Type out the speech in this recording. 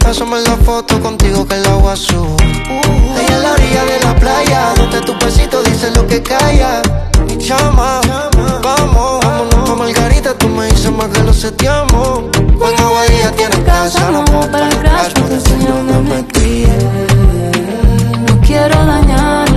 Pásame la foto contigo que la voy a subir. Ahí en la orilla de la playa, donde tu pesito dice lo que calla. Mi chama, vamos, vámonos pa' Margarita. Tú me dices más que lo seteamos. En Aguadilla tienes casa, nos vamos para el crash, porque enseña donde me crié. No quiero dañar